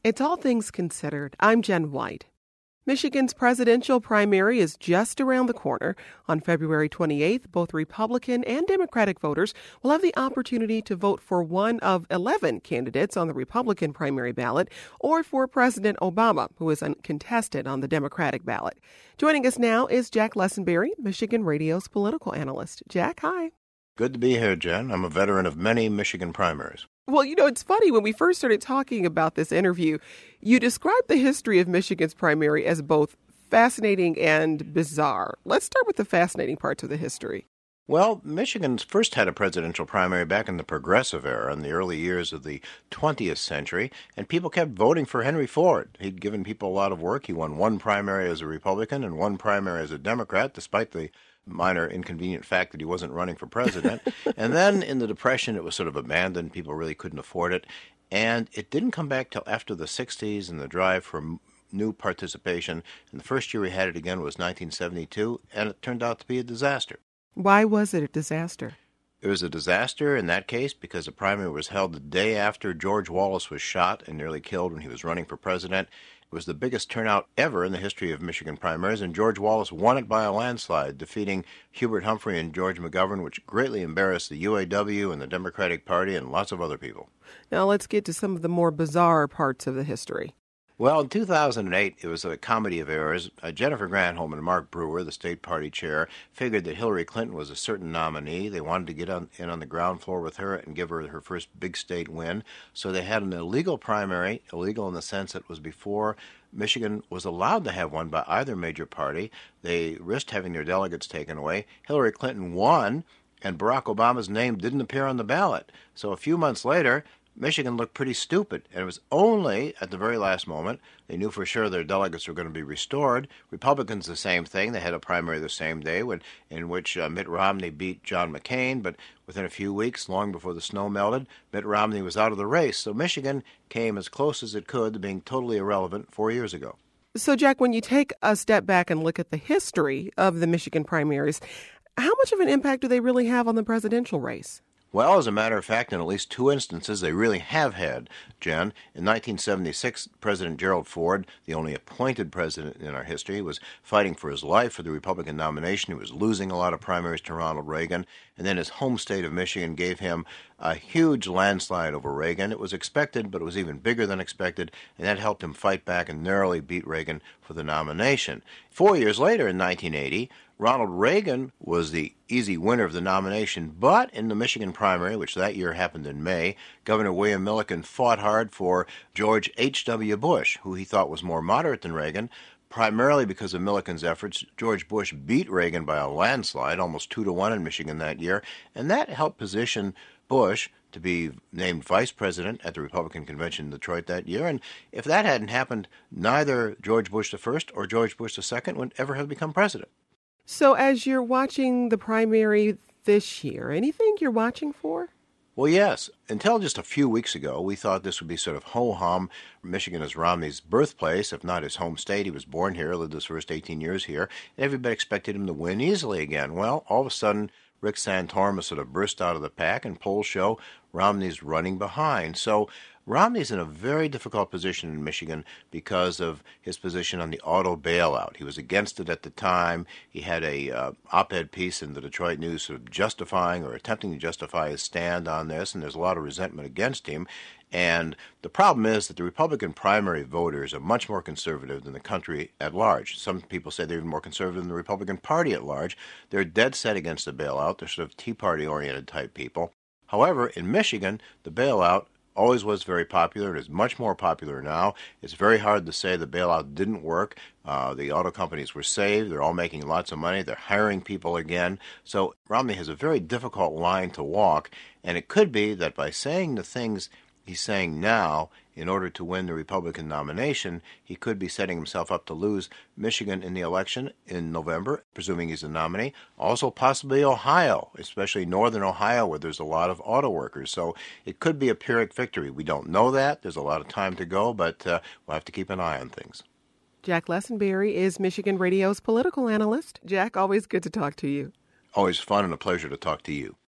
It's All Things Considered. I'm Jen White. Michigan's presidential primary is just around the corner. On February 28th, both Republican and Democratic voters will have the opportunity to vote for one of 11 candidates on the Republican primary ballot or for President Obama, who is uncontested on the Democratic ballot. Joining us now is Jack Lessenberry, Michigan Radio's political analyst. Jack, hi. Good to be here, Jen. I'm a veteran of many Michigan primaries. Well, it's funny. When we first started talking about this interview, you described the history of Michigan's primary as both fascinating and bizarre. Let's start with the fascinating parts of the history. Well, Michigan first had a presidential primary back in the Progressive era in the early years of the 20th century, and people kept voting for Henry Ford. He'd given people a lot of work. He won one primary as a Republican and one primary as a Democrat, despite the minor inconvenient fact that he wasn't running for president. And then in the Depression, it was sort of abandoned. People really couldn't afford it. And it didn't come back till after the 60s and the drive for new participation. And the first year we had it again was 1972, and it turned out to be a disaster. Why was it a disaster? It was a disaster in that case because the primary was held the day after George Wallace was shot and nearly killed when he was running for president. It was the biggest turnout ever in the history of Michigan primaries, and George Wallace won it by a landslide, defeating Hubert Humphrey and George McGovern, which greatly embarrassed the UAW and the Democratic Party and lots of other people. Now let's get to some of the more bizarre parts of the history. Well, in 2008, it was a comedy of errors. Jennifer Granholm and Mark Brewer, the state party chair, figured that Hillary Clinton was a certain nominee. They wanted to get in on the ground floor with her and give her first big state win. So they had an illegal primary, illegal in the sense that it was before Michigan was allowed to have one by either major party. They risked having their delegates taken away. Hillary Clinton won, and Barack Obama's name didn't appear on the ballot. So a few months later, Michigan looked pretty stupid, and it was only at the very last moment they knew for sure their delegates were going to be restored. Republicans, the same thing. They had a primary the same day in which Mitt Romney beat John McCain, but within a few weeks, long before the snow melted, Mitt Romney was out of the race. So Michigan came as close as it could to being totally irrelevant 4 years ago. So, Jack, when you take a step back and look at the history of the Michigan primaries, how much of an impact do they really have on the presidential race? Well, as a matter of fact, in at least two instances, they really have had, Jen. In 1976, President Gerald Ford, the only appointed president in our history, was fighting for his life for the Republican nomination. He was losing a lot of primaries to Ronald Reagan. And then his home state of Michigan gave him a huge landslide over Reagan. It was expected, but it was even bigger than expected, and that helped him fight back and narrowly beat Reagan for the nomination. 4 years later, in 1980, Ronald Reagan was the easy winner of the nomination, but in the Michigan primary, which that year happened in May, Governor William Milliken fought hard for George H.W. Bush, who he thought was more moderate than Reagan. Primarily because of Milliken's efforts, George Bush beat Reagan by a landslide, almost 2-1 in Michigan that year, and that helped position Bush to be named vice president at the Republican convention in Detroit that year. And if that hadn't happened, neither George Bush I or George Bush II would ever have become president. So as you're watching the primary this year, anything you're watching for? Well, yes. Until just a few weeks ago, we thought this would be sort of ho-hum. Michigan is Romney's birthplace, if not his home state. He was born here, lived his first 18 years here, and everybody expected him to win easily again. Well, all of a sudden, Rick Santorum has sort of burst out of the pack, and polls show Romney's running behind. So Romney's in a very difficult position in Michigan because of his position on the auto bailout. He was against it at the time. He had a op-ed piece in the Detroit News sort of justifying or attempting to justify his stand on this, and there's a lot of resentment against him. And the problem is that the Republican primary voters are much more conservative than the country at large. Some people say they're even more conservative than the Republican Party at large. They're dead set against the bailout. They're sort of Tea Party-oriented type people. However, in Michigan, the bailout always was very popular. It is much more popular now. It's very hard to say the bailout didn't work. The auto companies were saved. They're all making lots of money. They're hiring people again. So Romney has a very difficult line to walk, and it could be that by saying the things he's saying now, in order to win the Republican nomination, he could be setting himself up to lose Michigan in the election in November, presuming he's the nominee. Also possibly Ohio, especially northern Ohio, where there's a lot of auto workers. So it could be a Pyrrhic victory. We don't know that. There's a lot of time to go, but we'll have to keep an eye on things. Jack Lessenberry is Michigan Radio's political analyst. Jack, always good to talk to you. Always fun and a pleasure to talk to you.